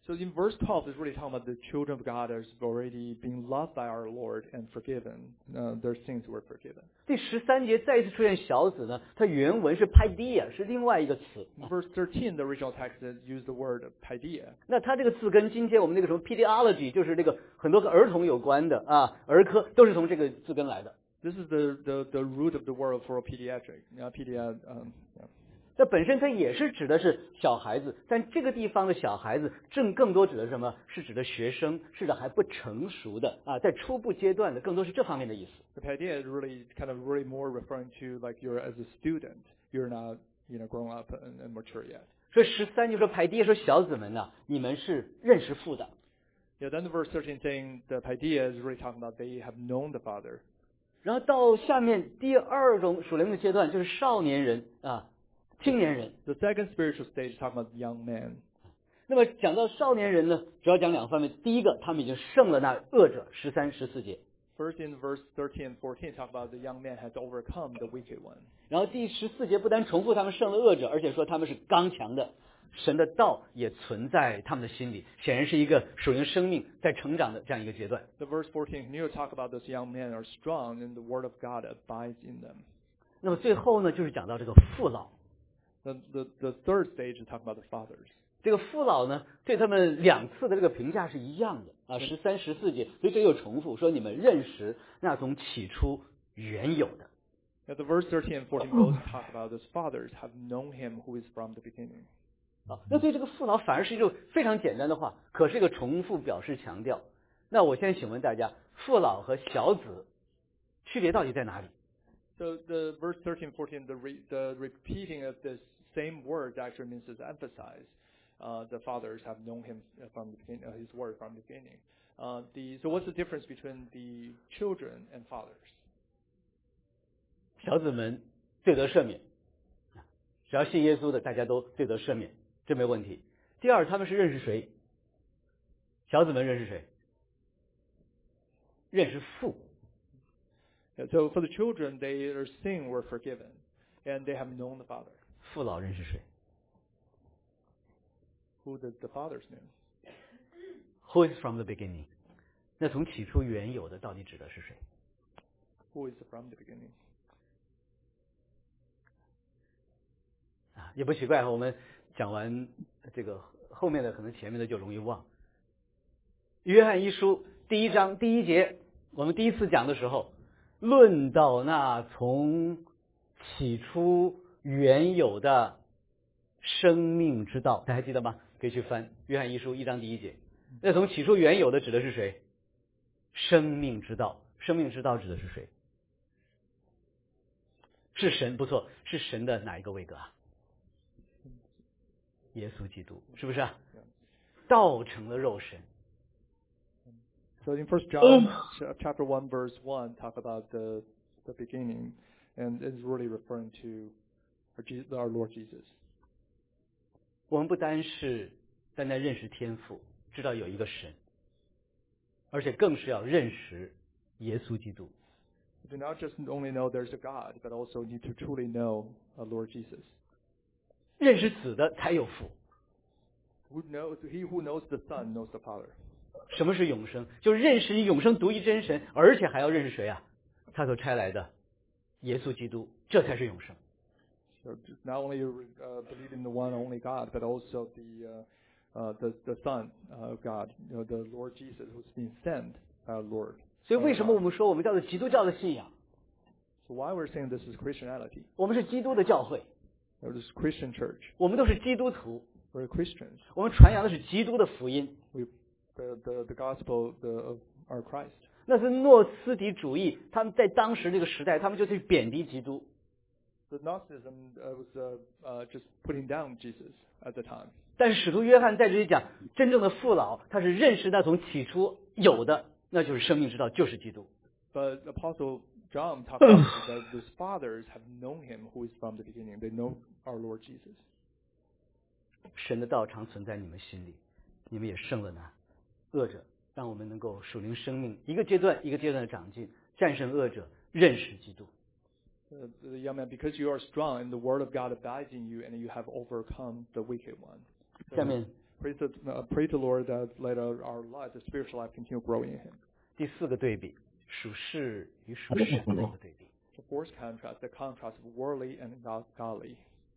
So in verse twelve, it's really talking about the children of God has already been loved by our Lord and forgiven. Uh, their sins were forgiven. 第十三节再一次出现小子呢，它原文是 paideia， 是另外一个词。 In verse thirteen, the original text used the word paideia. 那它这个字跟今天我们那个什么 pediology， 就是这个很多跟儿童有关的啊，儿科都是从这个字根来的。 This is the the the root of the word for pediatric. Yeah, pediat. Um, yeah. 这本身它也是指的是小孩子，但这个地方的小孩子正更多指的是什么？是指的学生，是指还不成熟的啊，在初步阶段的，更多是这方面的意思。 The paideia is really kind of really more referring to like you're as a student, you're not you know grown up and, and mature yet. 所以十三就说排第说小子们呐、啊，你们是认识父的。 Yeah, then the verse thirteen saying the paideia is really talking about they have known the Father. 然后到下面第二种属灵的阶段就是少年人啊。青年人 The second spiritual stage is talking about young men. 那么讲到少年人呢，主要讲两方面。第一个，他们已经胜了那恶者，十三、十四节。 First, in verse thirteen and fourteen, talk about the young man has overcome the wicked one. 然后第十四节不单重复他们胜了恶者，而且说他们是刚强的，神的道也存在他们的心里，显然是一个属灵生命在成长的这样一个阶段。 The verse fourteen continue to talk about those young men are strong and the word of God abides in them. 那么最后呢，就是讲到这个父老。 The, the, the third stage is talking about the fathers. 这个父老呢，对他们两次的这个评价是一样的啊，十三、十四节，所以这又重复说你们认识那从起初原有的。 Now the verse thirteen and fourteen both talk about those fathers have known him who is from the beginning. 啊，那对这个父老反而是一种非常简单的话，可是一个重复表示强调。那我先请问大家，父老和小子区别到底在哪里？ So the verse thirteen and fourteen, the, re, the repeating of this same word actually means to emphasize uh, the fathers have known him from the beginning, uh, his word from the beginning. Uh, the, so what's the difference between the children and fathers? 小子们罪得赦免，只要信耶稣的，大家都罪得赦免，这没问题。第二，他们是认识谁？小子们认识谁？认识父。 Yeah, so for the children, their sin were forgiven, and they have known the Father. 父老认识谁 Who the, the fathers knew? ？Who is from the beginning？ 那从起初原有的到底指的是谁 Who is from the beginning? 啊，也不奇怪，我们讲完这个后面的，可能前面的就容易忘。约翰一书第一章第一节，我们第一次讲的时候，论到那从起初原有的生命之道，大家还记得吗？可以去翻约翰一书一章第一节。那从起初原有的指的是谁？生命之道。生命之道指的是谁？是神，不错，是神的哪一个位格啊？耶稣基督，是不是啊？道成了肉身。 So in First John chapter one verse one talk about the the beginning, and it's really referring to our, Jesus, our Lord Jesus. 我们不单是单单认识天父，知道有一个神，而且更是要认识耶稣基督。 We do not just only know there's a God, but also need to truly know our Lord Jesus. 认识子的才有福。 Who knows? He who knows the Son knows the Father. 什么是永生？就认识永生独一真神，而且还要认识谁啊？他所差来的耶稣基督，这才是永生。 So not only uh, believe in the one only God, but also the uh, uh, the the Son of God, you know, the Lord Jesus, who's been sent by our Lord. 所以为什么我们说我们叫做基督教的信仰？ So why we're saying this is Christianity? 我们是基督的教会， This is Christian church. 我们都是基督徒， We're Christians. 我们传扬的是基督的福音。 We the the, the gospel the, of our Christ. 那是诺斯底主义，他们在当时这个时代，他们就去贬低基督。 The Gnosticism uh, was uh, uh, just putting down Jesus at the time. 但是使徒约翰在这里讲，真正的父老，他是认识那从起初有的，那就是生命之道，就是基督。 But Apostle John talked about that those fathers have known him who is from the beginning. They know our Lord Jesus. 神的道常存在你们心里，你们也胜了呢恶者，让我们能够属灵生命一个阶段一个阶段的长进，战胜恶者，认识基督。 Uh, the young man, because you are strong and the word of God abides in you, and you have overcome the wicked one. 下面 Pray to uh, pray to Lord that let our, our life, the spiritual life, continue growing in Him. 第四个对比，属世与属神的一个对比。 The fourth contrast, the contrast of worldly and God- godly.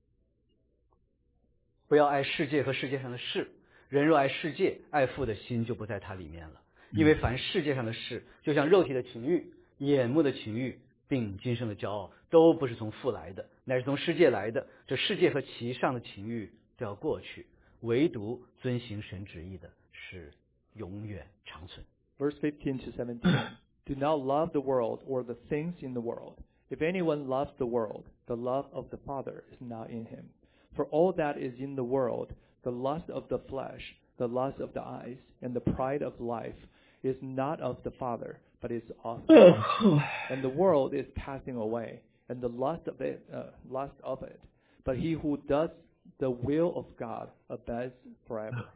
不要爱世界和世界上的事，人若爱世界，爱父的心就不在它里面了。因为凡世界上的事，就像肉体的情欲、眼目的情欲，并今生的骄傲，都不是从父来的，乃是从世界来的。这世界和其上的情欲都要过去，唯独遵行神旨意的是永远长存。 Verse fifteen to seventeen. Do not love the world or the things in the world. If anyone loves the world, the love of the Father is not in him. For all that is in the world, the lust of the flesh, the lust of the eyes, and the pride of life, is not of the Father, but is of God. And the world is passing away, and the lust of it, uh, lust of it. But he who does the will of God abides forever.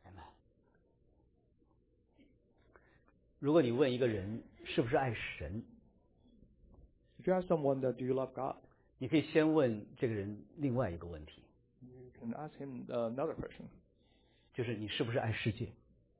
如果你问一个人是不是爱神， If you ask someone that do you love God, 你可以先问这个人另外一个问题， you can ask him uh, another question. 就是你是不是爱世界？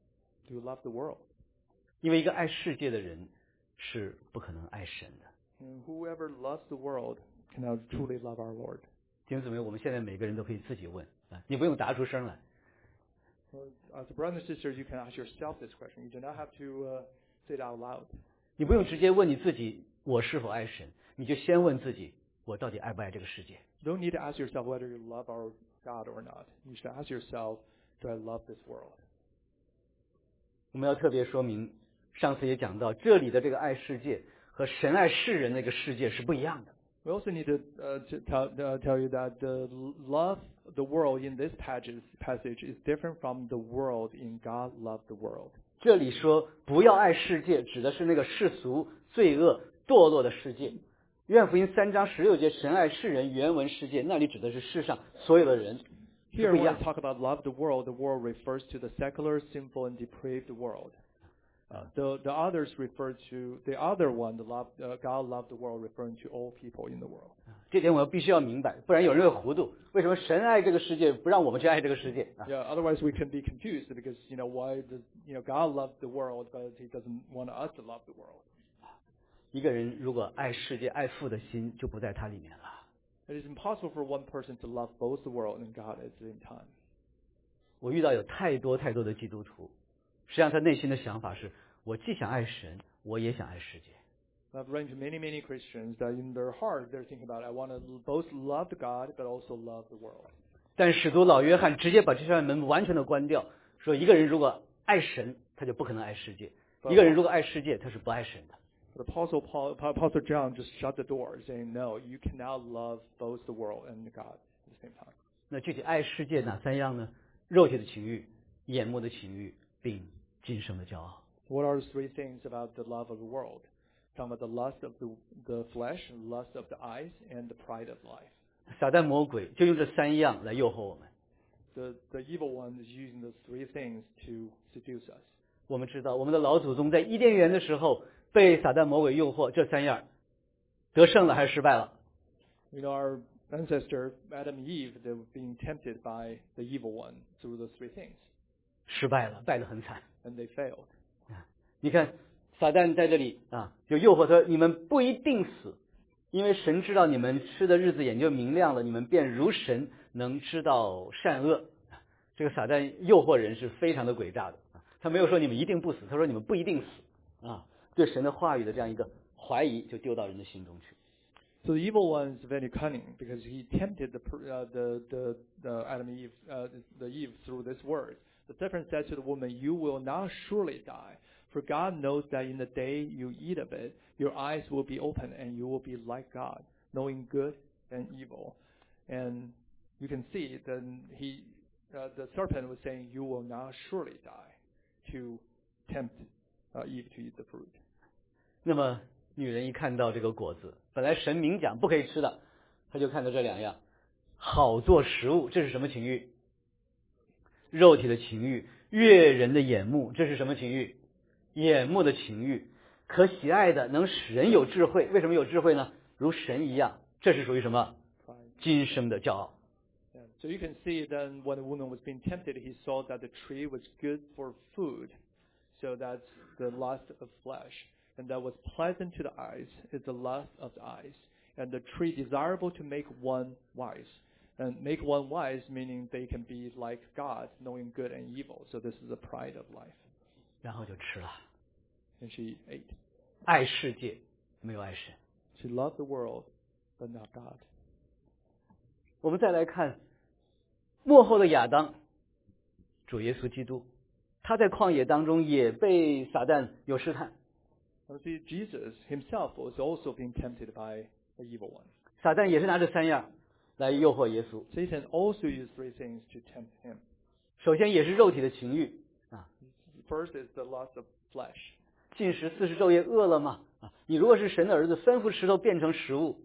Do you love the world? 因为一个爱世界的人是不可能爱神的。 And whoever loves the world cannot truly love our Lord. 弟兄姊妹，我们现在每个人都可以自己问啊，你不用答出声来。 Well, as a brother and sister, you can ask yourself this question. You do not have to uh, say it out loud. 你不用直接问你自己我是否爱神，你就先问自己我到底爱不爱这个世界。 You don't need to ask yourself whether you love our God or not. You should ask yourself, do I love this world? 我们要特别说明，上次也讲到，这里的这个爱世界和神爱世人那个世界是不一样的。 We also need to, uh, to tell, uh, tell you that the love the world in this passage, passage is different from the world in God loved the world. 这里说不要爱世界，指的是那个世俗、罪恶、堕落的世界。约翰福音三章十六节，神爱世人，原文世界，那里指的是世上所有的人。 Here, when we talk about love the world, the world refers to the secular, sinful, and depraved world. Uh, the the others refer to the other one, the love uh, God loved the world, referring to all people in the world. 这点我必须要明白，不然有人会糊涂。为什么神爱这个世界，不让我们去爱这个世界啊？ Yeah, otherwise we can be confused because you know why does you know God love the world, but He doesn't want us to love the world. 一个人如果爱世界、爱父的心，就不在他里面了。 It is impossible for one person to love both the world and God at the same time. 我遇到有太多太多的基督徒，实际上他内心的想法是：我既想爱神，我也想爱世界。 I've run into many, many Christians that in their heart they're thinking about, I want to both love God but also love the world. 但使徒老约翰直接把这扇门完全的关掉，说一个人如果爱神，他就不可能爱世界；一个人如果爱世界，他是不爱神的。 The Apostle Paul, Apostle John just shut the door, saying, "No, you cannot love both the world and God at the same time." 那具体爱世界哪三样呢？肉体的情欲、眼目的情欲，并今生的骄傲。 What are the three things about the love of the world? Talking about the lust of the the flesh, lust of the eyes, and the pride of life. 撒旦魔鬼就用这三样来诱惑我们。 The the evil one is using those three things to seduce us. 我们知道，我们的老祖宗在伊甸园的时候被撒旦魔鬼诱惑，这三样得胜了还是失败了？ You know, our ancestor Adam and Eve, they were being tempted by the evil one through those three things, 失败了，败得很惨。 and they failed. 你看，撒旦在这里啊，就诱惑说：“你们不一定死，因为神知道你们吃的日子眼就明亮了，你们便如神，能知道善恶。”这个撒旦诱惑人是非常的诡诈的啊，他没有说你们一定不死，他说你们不一定死啊，对神的话语的这样一个怀疑就丢到人的心中去。 So the evil one is very cunning because he tempted the uh, the, the the Adam and Eve uh, the Eve through this word. The serpent said to the woman, "You will not surely die, for God knows that in the day you eat of it, your eyes will be open and you will be like God, knowing good and evil." And you can see that he uh, the serpent was saying, "You will not surely die," to tempt uh, Eve to eat the fruit. 那么女人一看到这个果子，本来神明讲不可以吃的，她就看到这两样，好做食物，这是什么情欲？肉体的情欲，悦人的眼目，这是什么情欲？眼目的情欲，可喜爱的，能使人有智慧。为什么有智慧呢？如神一样，这是属于什么？今生的骄傲。 So you can see then when the woman was being tempted, he saw that the tree was good for food. So that's the lust of flesh. And that was pleasant to the eyes is the lust of the eyes. And the tree desirable to make one wise. And make one wise meaning they can be like God, knowing good and evil. So this is the pride of life. 然后就吃了。 And she ate. 爱世界，没有爱神。 She loved the world, but not God. 我们再来看末后的亚当，主耶稣基督，他在旷野当中也被撒旦有试探。 And see, Jesus himself was also being tempted by the evil one. 撒旦也是拿着三样来诱惑耶稣。 Satan also used three things to tempt him. 首先也是肉体的情欲啊， First is the lust of flesh. 禁食四十昼夜饿了吗？啊，你如果是神的儿子，吩咐石头变成食物。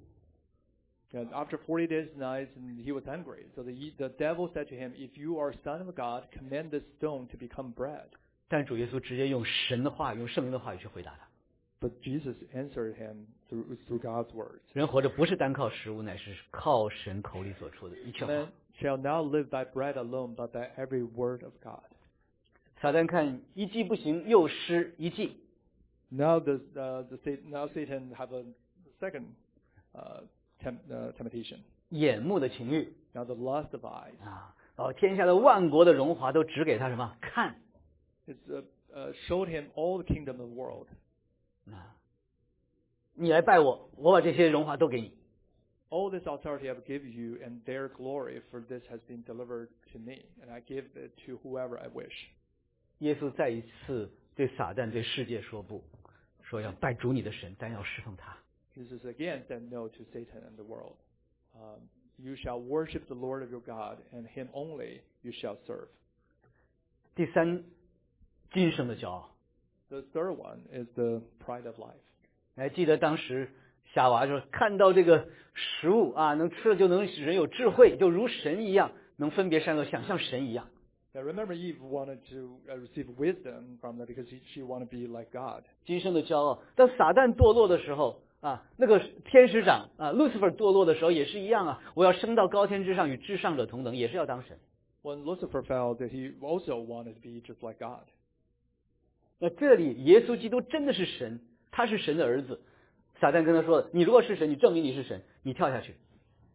And after forty days and nights, and he was hungry. So the, the devil said to him, if you are son of God, command this stone to become bread. 但主耶稣直接用神的话语，用圣灵的话语去回答他。 But Jesus answered him through, through God's words. 人活着不是单靠食物，乃是靠神口里所出的一切话。 Man shall not live by bread alone, but by every word of God. 撒旦看一计不行，又施一计。 Now the, uh, the now Satan have a second uh, temp, uh, temptation. 眼目的情欲 Now the lust of eyes. 啊，哦，天下的万国的荣华都指给他什么看 It's uh, uh, showed him all the kingdom of the world. 啊？你来拜我，我把这些荣华都给你。 All this authority I have given you, and their glory for this has been delivered to me, and I give it to whoever I wish. 耶稣再一次对撒旦、对世界说不，说要拜主你的神，但要侍奉他。 Jesus again said no to Satan and the world. Um, you shall worship the Lord of your God, and Him only you shall serve. 第三，今生的骄傲。 The third one is the pride of life. 还记得当时夏娃说，看到这个食物啊，能吃了就能使人有智慧，就如神一样，能分别善恶，想像神一样。 Now remember, Eve wanted to uh, receive wisdom from that because he, she wanted to be like God. 今生的骄傲。当撒旦堕落的时候啊，那个天使长啊，Lucifer 堕落的时候也是一样啊，我要升到高天之上，与至上者同等，也是要当神。 When Lucifer fell, that he also wanted to be just like God. 那这里耶稣基督真的是神，他是神的儿子。撒旦跟他说：“你如果是神，你证明你是神，你跳下去。”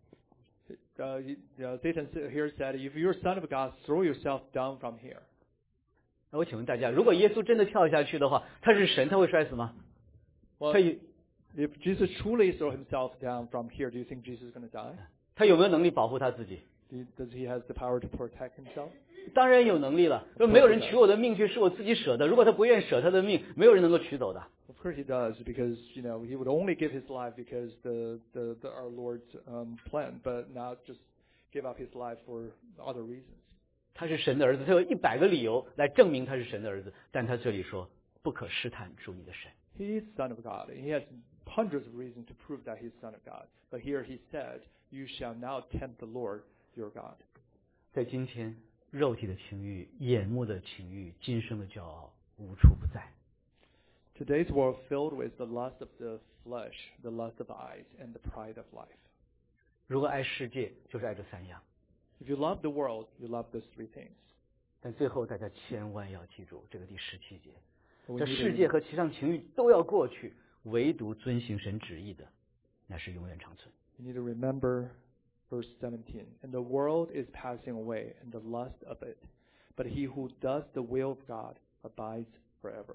Uh, he, uh, Satan here said, if you're son of God, throw yourself down from here. 那我请问大家，如果耶稣真的跳下去的话，他是神，他会摔死吗？ Well, 他有 if Jesus truly throw himself down from here, do you think Jesus is going to die? 他有没有能力保护他自己？ Do- Does he has the power to protect himself? 当然有能力了。说没有人取我的命去，是我自己舍的。如果他不愿舍他的命，没有人能够取走的。 Of course he does, because you know he would only give his life because the, the, the our Lord's um, plan, but not just give up his life for other reasons. 他是神的儿子，他有一百个理由来证明他是神的儿子，但他这里说不可试探主你的神。 He is son of God, and he has hundreds of reasons to prove that he is son of God. But here he said, "You shall not tempt the Lord your God." 在今天，肉体的情欲、眼目的情欲、今生的骄傲无处不在。 Today's world filled with the lust of the flesh, the lust of eyes, and the pride of life. 如果爱世界，就是爱这三样。 If you love the world, you love those three things. 但最后大家千万要记住这个第十七节， But we 这 need 世 to- 界和其上情欲都要过去，唯独遵行神旨意的，那是永远长存。 You need to remember verse seventeen. And the world is passing away, and the lust of it. But he who does the will of God abides forever.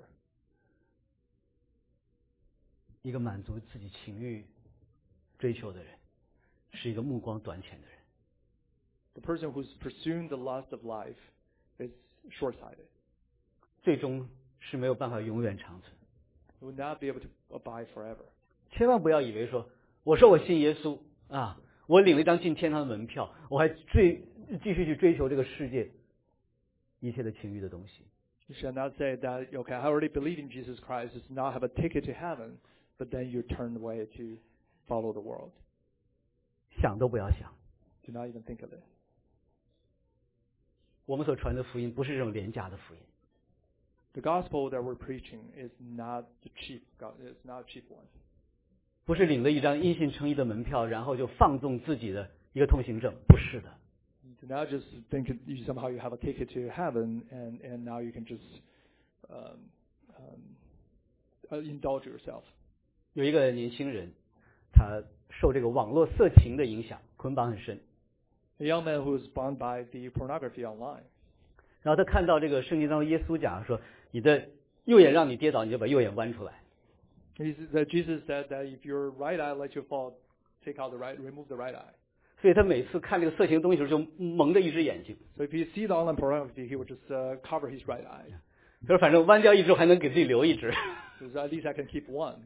一个满足自己情欲追求的人，是一个目光短浅的人。 The person who's pursuing the lust of life is short-sighted. 最终是没有办法永远长存。 He will not be able to abide forever. 千万不要以为说，我说我信耶稣啊，我领了一张进天堂的门票，我还追继续去追求这个世界一切的情欲的东西。 You shall not say that, okay, I already believe in Jesus Christ, does not have a ticket to heaven, but then you turn away to follow the world. 想都不要想。 Do not even think of it. 我们所传的福音不是这种廉价的福音， The gospel that we're preaching is not the cheap, go- it's not a cheap one. 不是领了一张因信称义的门票，然后就放纵自己的一个通行证，不是的。 So now just think it- you somehow you have a ticket to heaven, and, and now you can just um, um, uh, indulge yourself. 有一个年轻人，他受这个网络色情的影响，捆绑很深。 A young man who is bound by the pornography online. 然后他看到这个圣经当中耶稣讲说，你的右眼让你跌倒，你就把右眼弯出来。 He's, that Jesus said that if your right eye lets you fall, take out the right, remove the right eye. 所以他每次看这个色情东西的时候，就蒙着一只眼睛。 So if he sees the online pornography, he would just uh, cover his right eye. 他说反正弯掉一只，还能给自己留一只。 So at least I can keep one.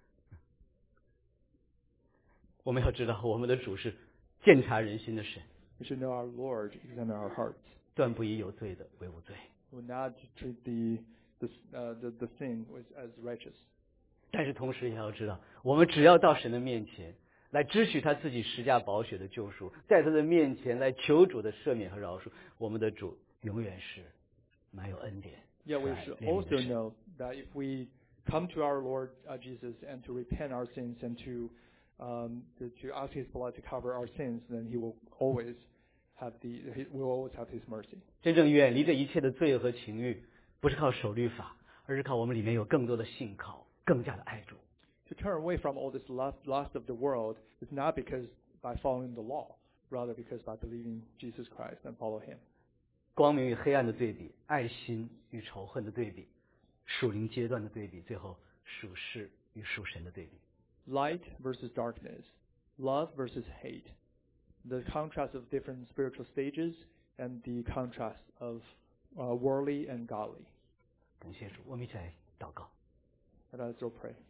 我们要知道，我们的主是鉴察人心的神， We should know our Lord, examine our hearts. 断不以有罪的为无罪。 We will not treat the the, uh, the the sin with, as righteous. 但是同时也要知道，我们只要到神的面前来支取他自己十架宝血的救赎，在他的面前来求主的赦免和饶恕，我们的主永远是满有恩典。 Yeah, we 慈爱 should 怜悯 also 的神 know that if we come to our Lord uh, Jesus and to repent our sins and to um, to, to ask His blood to cover our sins, then He will always have the he will always have His mercy. 真正远离这一切的罪和情欲，不是靠守律法，而是靠我们里面有更多的信靠，更加的爱主。 To turn away from all this lust, lust of the world is not because by following the law, rather because by believing Jesus Christ and follow Him. 光明与黑暗的对比，爱心与仇恨的对比，属灵阶段的对比，最后属世与属神的对比。 Light versus darkness, love versus hate, the contrast of different spiritual stages, and the contrast of uh, worldly and godly. 感谢主，我们一起来祷告。 Let us all pray.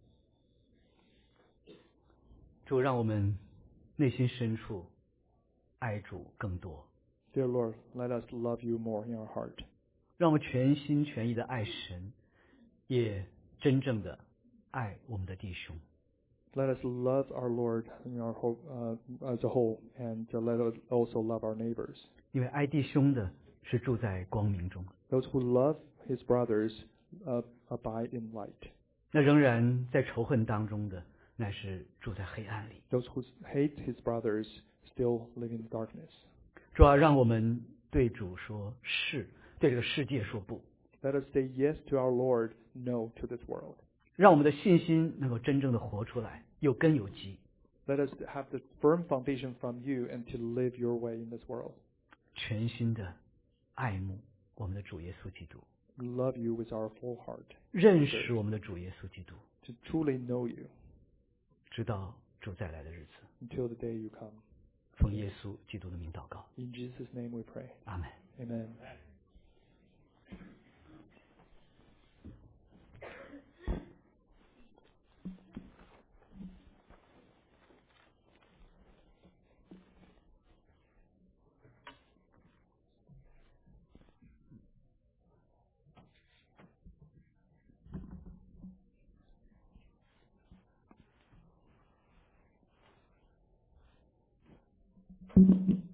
主，让我们内心深处爱主更多， Dear Lord, let us love you more in our heart. 让我们全心全意的爱神，也真正的爱我们的弟兄。 Let us love our Lord in our whole, uh, as a whole, and uh, let us also love our neighbors. 因为爱弟兄的是住在光明中， Those who love his brothers uh, abide in light. 那仍然在仇恨当中的，乃是住在黑暗里。 Those who hate his brothers still live in darkness. 主啊，让我们对主说是，对这个世界说不， Let us say yes to our Lord, no to this world. 让我们的信心能够真正的活出来，有根有基。 Let us have the firm foundation from you and to live your way in this world. 全心的爱慕我们的主耶稣基督， Love you with our full heart. 认识我们的主耶稣基督， To truly know you 直到主再来的日子。 until the day you come. 奉耶稣基督的名祷告， In Jesus' name we pray. 阿门。 Amen. Thank you.